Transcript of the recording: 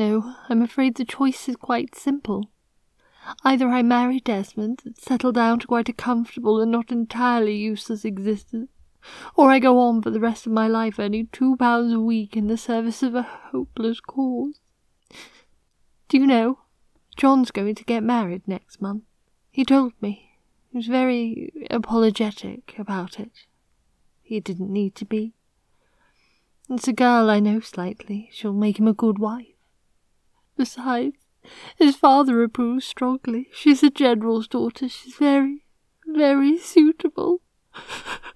No, I'm afraid the choice is quite simple. Either I marry Desmond and settle down to quite a comfortable and not entirely useless existence, or I go on for the rest of my life earning £2 a week in the service of a hopeless cause. Do you know, John's going to get married next month. He told me. He was very apologetic about it. He didn't need to be. It's a girl I know slightly. She'll make him a good wife. Besides, his father approves strongly. She's a general's daughter. She's very, very suitable.